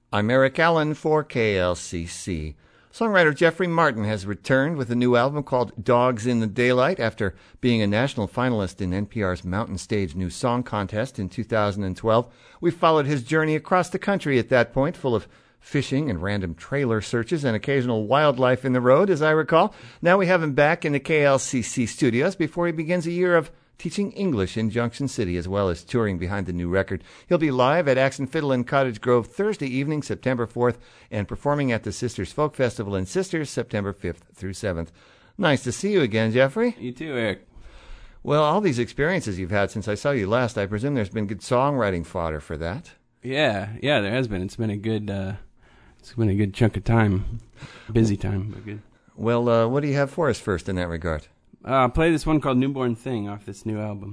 I'm Eric Allen for KLCC. Songwriter Jeffrey Martin has returned with a new album called Dogs in the Daylight after being a national finalist in NPR's Mountain Stage New Song Contest in 2012. We followed his journey across the country at that point, full of fishing and random trailer searches and occasional wildlife in the road, as I recall. Now we have him back in the KLCC studios before he begins a year of teaching English in Junction City, as well as touring behind the new record. He'll be live at Axe and Fiddle in Cottage Grove Thursday evening, September 4th, and performing at the Sisters Folk Festival in Sisters, September 5th through 7th. Nice to see you again, Jeffrey. You too, Eric. Well, all these experiences you've had since I saw you last, I presume there's been good songwriting fodder for that. Yeah, there has been. It's been a good chunk of time. Busy time, but good. Well, what do you have for us first in that regard? I'll play this one called Newborn Thing off this new album.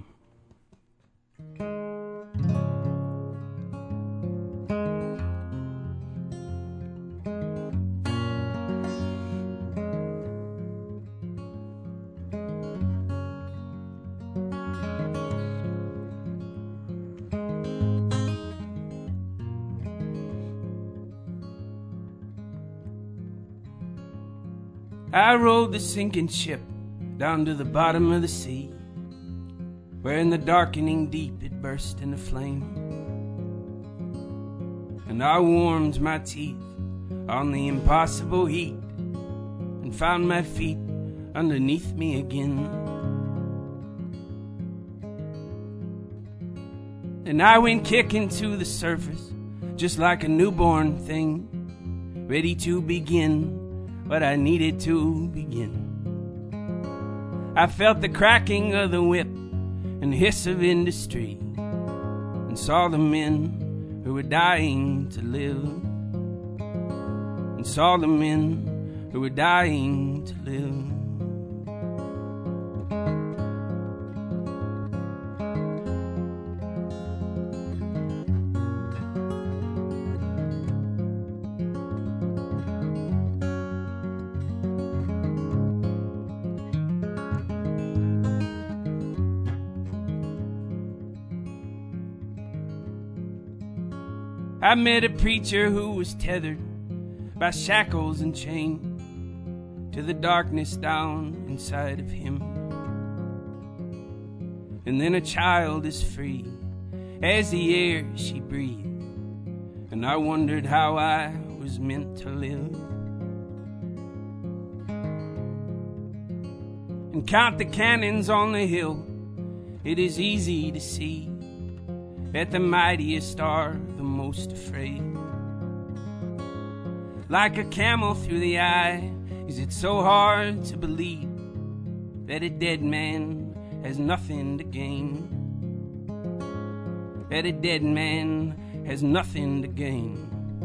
I rode the sinking ship down to the bottom of the sea, where in the darkening deep it burst into flame. And I warmed my teeth on the impossible heat and found my feet underneath me again. And I went kicking to the surface just like a newborn thing, ready to begin what I needed to begin. I felt the cracking of the whip and hiss of industry, and saw the men who were dying to live, and saw the men who were dying to live. I met a preacher who was tethered by shackles and chain to the darkness down inside of him. And then a child is free as the air she breathed, and I wondered how I was meant to live. And count the cannons on the hill, it is easy to see that the mightiest are the most afraid. Like a camel through the eye, is it so hard to believe that a dead man has nothing to gain? That a dead man has nothing to gain.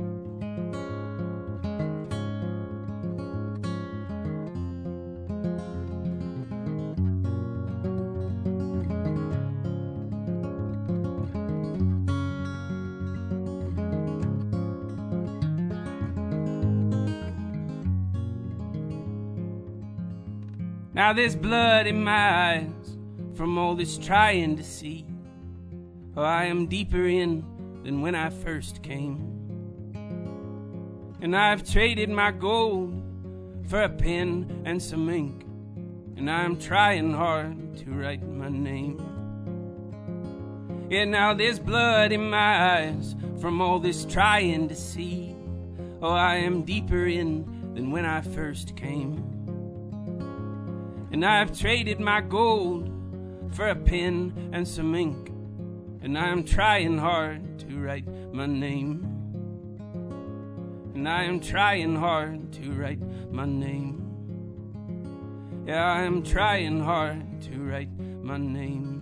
Now there's blood in my eyes from all this trying to see. Oh, I am deeper in than when I first came. And I've traded my gold for a pen and some ink, and I'm trying hard to write my name. Yeah, now there's blood in my eyes from all this trying to see. Oh, I am deeper in than when I first came. And I've traded my gold for a pen and some ink, and I'm trying hard to write my name. And I am trying hard to write my name. Yeah, I am trying hard to write my name.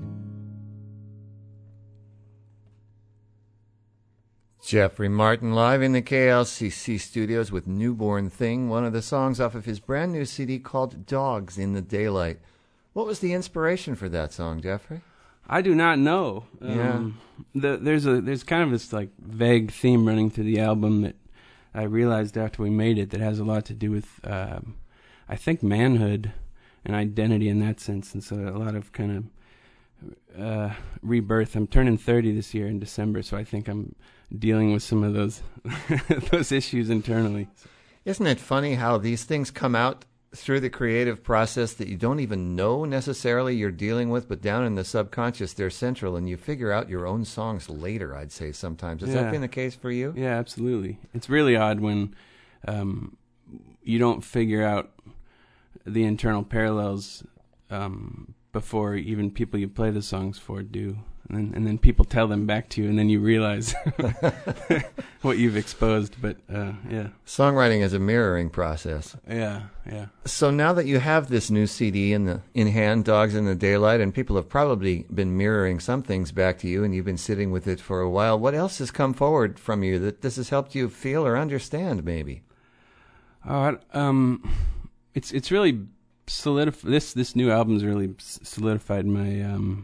Jeffrey Martin live in the KLCC studios with Newborn Thing, one of the songs off of his brand new CD called Dogs in the Daylight. What was the inspiration for that song, Jeffrey? I do not know. There's kind of this like vague theme running through the album that I realized after we made it that has a lot to do with I think manhood and identity in that sense, and so a lot of kind of rebirth. I'm turning 30 this year in December, so I think I'm dealing with some of those those issues internally. Isn't it funny how these things come out through the creative process that you don't even know necessarily you're dealing with, but down in the subconscious they're central, and you figure out your own songs later, I'd say sometimes. Has that been the case for you? Yeah, absolutely. It's really odd when you don't figure out the internal parallels before even people you play the songs for do. And then people tell them back to you, and then you realize what you've exposed. But, yeah. Songwriting is a mirroring process. Yeah. So now that you have this new CD in hand, Dogs in the Daylight, and people have probably been mirroring some things back to you, and you've been sitting with it for a while, what else has come forward from you that this has helped you feel or understand, maybe? It's really solidified. This new album's really solidified my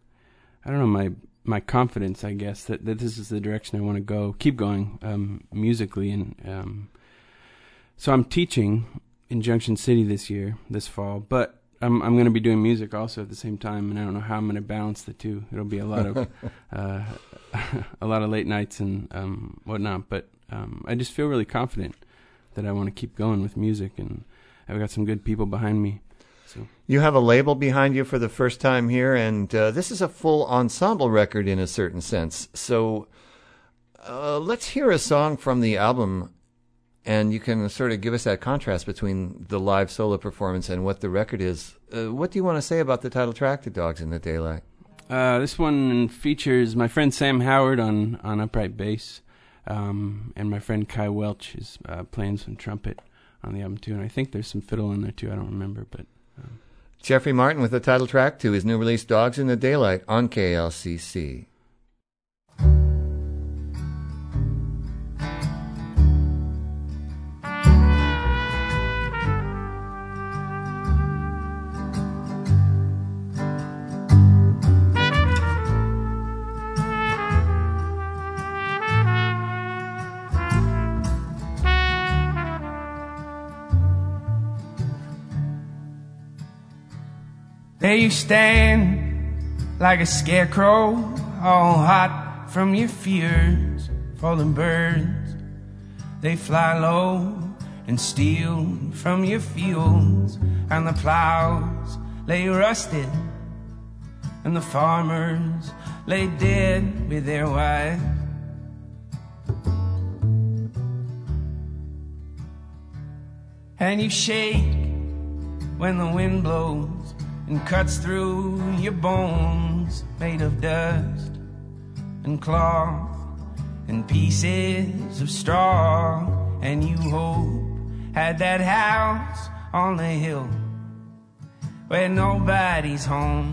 my confidence, I guess, that this is the direction I want to keep going musically. And so I'm teaching in Junction City this fall, but I'm going to be doing music also at the same time, and I don't know how I'm going to balance the two. It'll be a lot of a lot of late nights and whatnot, but I just feel really confident that I want to keep going with music, and I've got some good people behind me. So. You have a label behind you for the first time here, and this is a full ensemble record in a certain sense. So let's hear a song from the album, and you can sort of give us that contrast between the live solo performance and what the record is. What do you want to say about the title track to Dogs in the Daylight? This one features my friend Sam Howard on upright bass, and my friend Kai Welch is playing some trumpet on the album too, and I think there's some fiddle in there too. I don't remember, but... Jeffrey Martin with the title track to his new release, Dogs in the Daylight, on KLCC. There you stand like a scarecrow, all hot from your fears. Fallen birds, they fly low and steal from your fields. And the plows lay rusted, and the farmers lay dead with their wives. And you shake when the wind blows and cuts through your bones, made of dust and cloth and pieces of straw. And you hope had that house on the hill where nobody's home.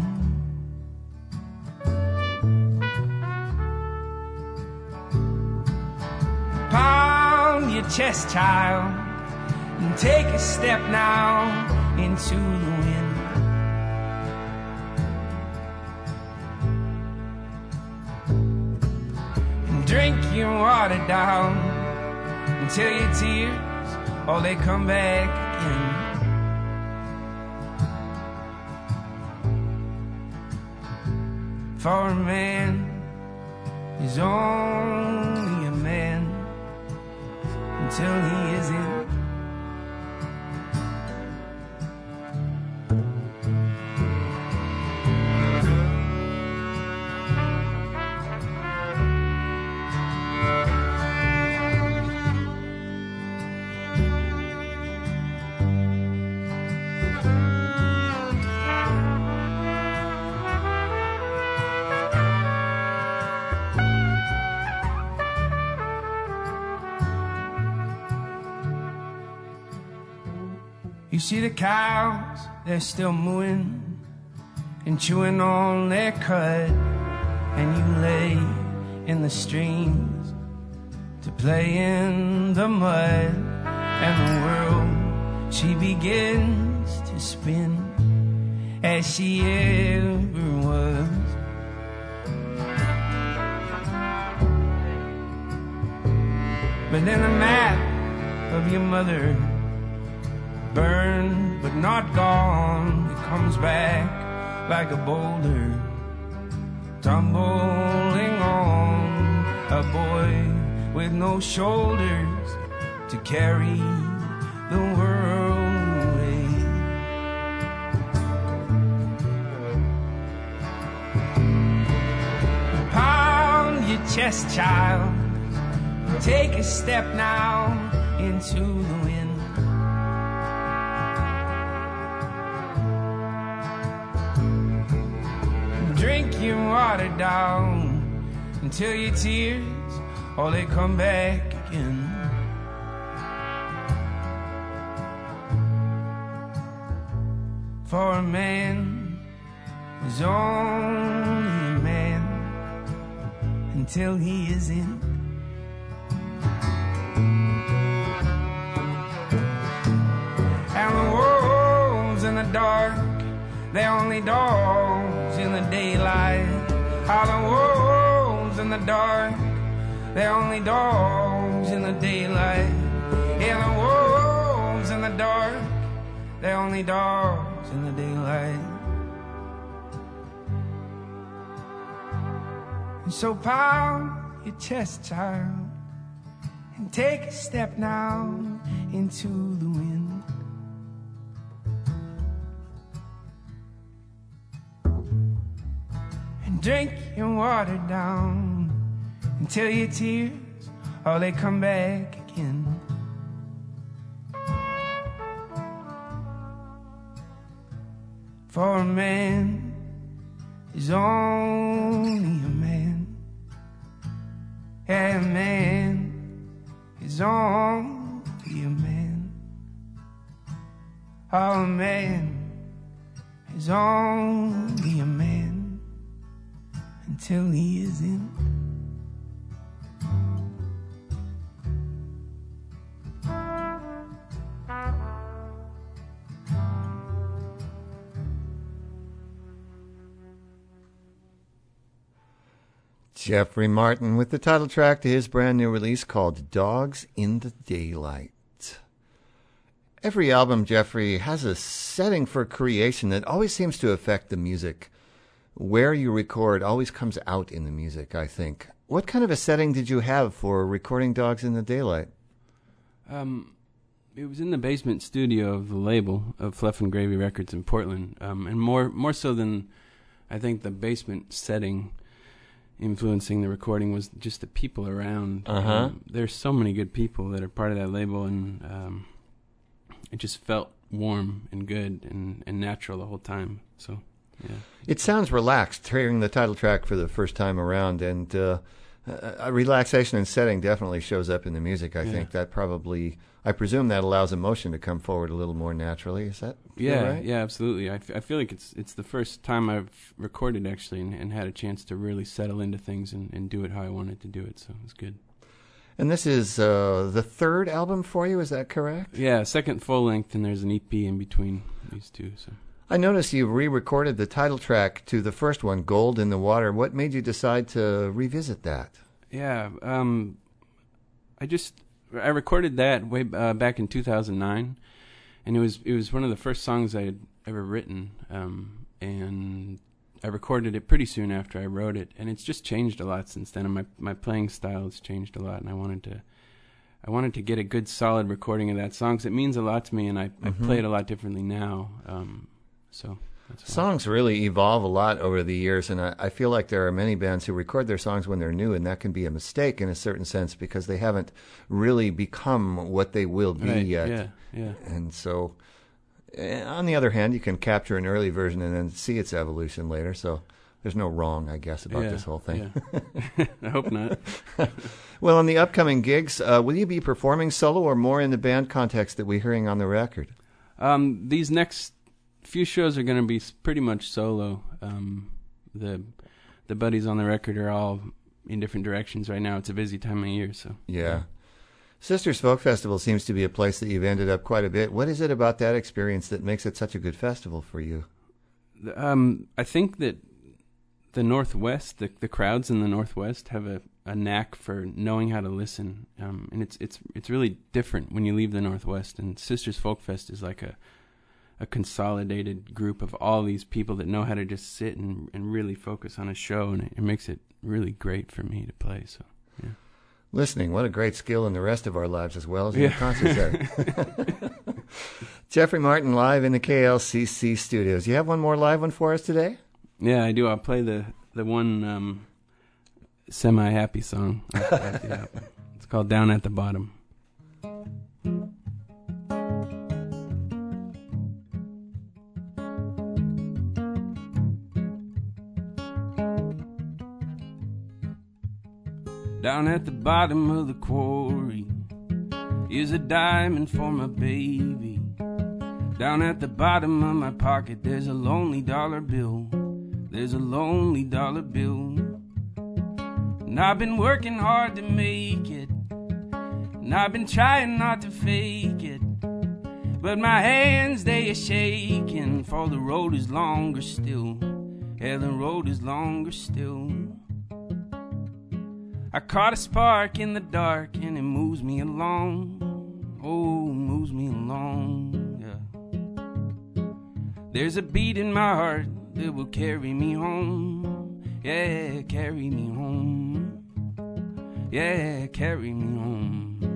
Pound your chest, child, and take a step now into the wind. Drink your water down until your tears, oh, they come back again. For a man is only a man until he isn't. You see the cows, they're still mooing and chewing on their cud. And you lay in the streams to play in the mud. And the world, she begins to spin as she ever was. But then the map of your mother, burned but not gone, it comes back like a boulder tumbling on. a boy with no shoulders to carry the world away. Pound your chest, child. Take a step now into the wind. Drink your water down until your tears, oh, they come back again. For a man is only a man until he is in. And the wolves in the dark, they're only dogs in the daylight. All the wolves in the dark, they're only dogs in the daylight. Yeah, the wolves in the dark, they're only dogs in the daylight. And so pound your chest, child, and take a step now into the wind. Drink your water down until your tears, oh, they come back again. For a man is only a man. Yeah, a man is only a man. Oh, a man is only a man until he is in. Jeffrey Martin with the title track to his brand new release called Dogs in the Daylight. Every album, Jeffrey, has a setting for creation that always seems to affect the music. Where you record always comes out in the music, I think. What kind of a setting did you have for recording Dogs in the Daylight? It was in the basement studio of the label of Fluff and Gravy Records in Portland, and more so than I think the basement setting influencing the recording was just the people around. There's so many good people that are part of that label, and it just felt warm and good and natural the whole time. So. Yeah. It sounds relaxed, hearing the title track for the first time around, and a relaxation and setting definitely shows up in the music. I think that probably, I presume that allows emotion to come forward a little more naturally. Is that right? Yeah, absolutely. I feel like it's the first time I've recorded, actually, and had a chance to really settle into things and do it how I wanted to do it, so it's good. And this is the third album for you, is that correct? Yeah, second full-length, and there's an EP in between these two, so... I noticed you re-recorded the title track to the first one, Gold in the Water. What made you decide to revisit that? Yeah, I recorded that way back in 2009, and it was one of the first songs I had ever written, and I recorded it pretty soon after I wrote it, and it's just changed a lot since then, and my playing style has changed a lot, and I wanted to get a good solid recording of that song, because it means a lot to me, and I play it a lot differently now. So that's songs really evolve a lot over the years, and I feel like there are many bands who record their songs when they're new, and that can be a mistake in a certain sense because they haven't really become what they will be yet. Yeah. And so, on the other hand, you can capture an early version and then see its evolution later. So there's no wrong, I guess, about this whole thing. Yeah. I hope not. Well, on the upcoming gigs, will you be performing solo or more in the band context that we're hearing on the record? These next few shows are going to be pretty much solo. The buddies on the record are all in different directions right now. It's a busy time of year, so yeah. Sisters Folk Festival seems to be a place that you've ended up quite a bit. What is it about that experience that makes it such a good festival for you? I think that the Northwest, the crowds in the Northwest have a knack for knowing how to listen, and it's really different when you leave the Northwest. And Sisters Folk Fest is like a consolidated group of all these people that know how to just sit and really focus on a show, and it makes it really great for me to play. So Listening, what a great skill in the rest of our lives as well as in the concert setting. Jeffrey Martin live in the KLCC studios. You have one more live one for us today? Yeah, I do. I'll play the one semi-happy song. It's called Down at the Bottom. Down at the bottom of the quarry is a diamond for my baby. Down at the bottom of my pocket there's a lonely dollar bill. There's a lonely dollar bill. And I've been working hard to make it, and I've been trying not to fake it, but my hands they are shaking, for the road is longer still. Yeah, the road is longer still. I caught a spark in the dark and it moves me along. Oh, moves me along, yeah. There's a beat in my heart that will carry me home. Yeah, carry me home. Yeah, carry me home.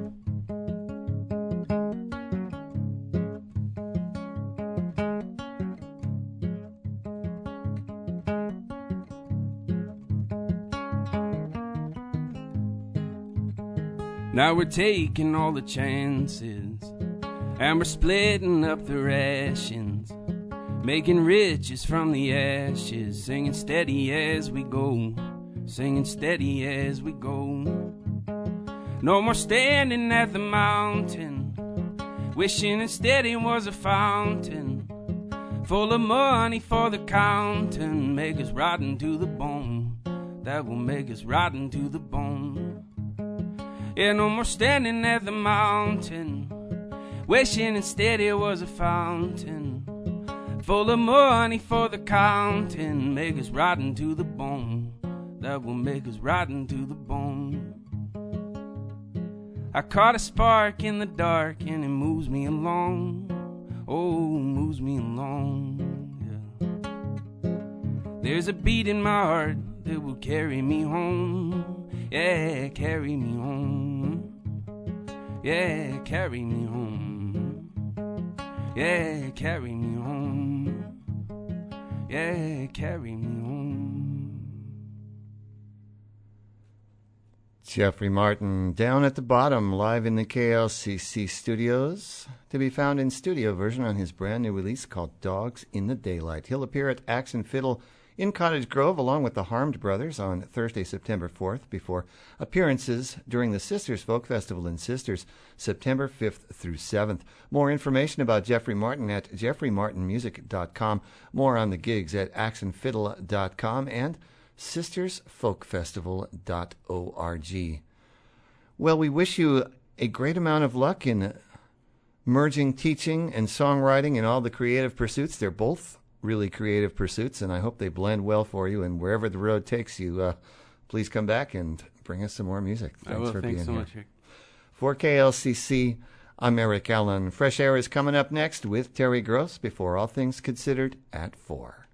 Now we're taking all the chances, and we're splitting up the rations, making riches from the ashes, singing steady as we go, singing steady as we go. No more standing at the mountain, wishing instead it was a fountain, full of money for the counting, make us rotten to the bone, that will make us rotten to the bone. Yeah, no more standing at the mountain, wishing instead it was a fountain, full of money for the counting, make us rotten to the bone, that will make us rotten to the bone. I caught a spark in the dark and it moves me along. Oh, moves me along, yeah. There's a beat in my heart that will carry me home. Yeah, carry me home. Yeah, carry me home. Yeah, carry me home. Yeah, carry me home. Jeffrey Martin, Down at the Bottom, live in the KLCC studios, to be found in studio version on his brand new release called Dogs in the Daylight. He'll appear at Axe and Fiddle in Cottage Grove along with the Harmed Brothers on Thursday, September 4th, before appearances during the Sisters Folk Festival in Sisters, September 5th through 7th. More information about Jeffrey Martin at jeffreymartinmusic.com, more on the gigs at axeandfiddle.com and sistersfolkfestival.org. Well, we wish you a great amount of luck in merging teaching and songwriting and all the creative pursuits. They're both really creative pursuits, and I hope they blend well for you. And wherever the road takes you, please come back and bring us some more music. Thanks for being here. Thanks so much, Rick. For KLCC, I'm Eric Allen. Fresh Air is coming up next with Terry Gross before All Things Considered at 4.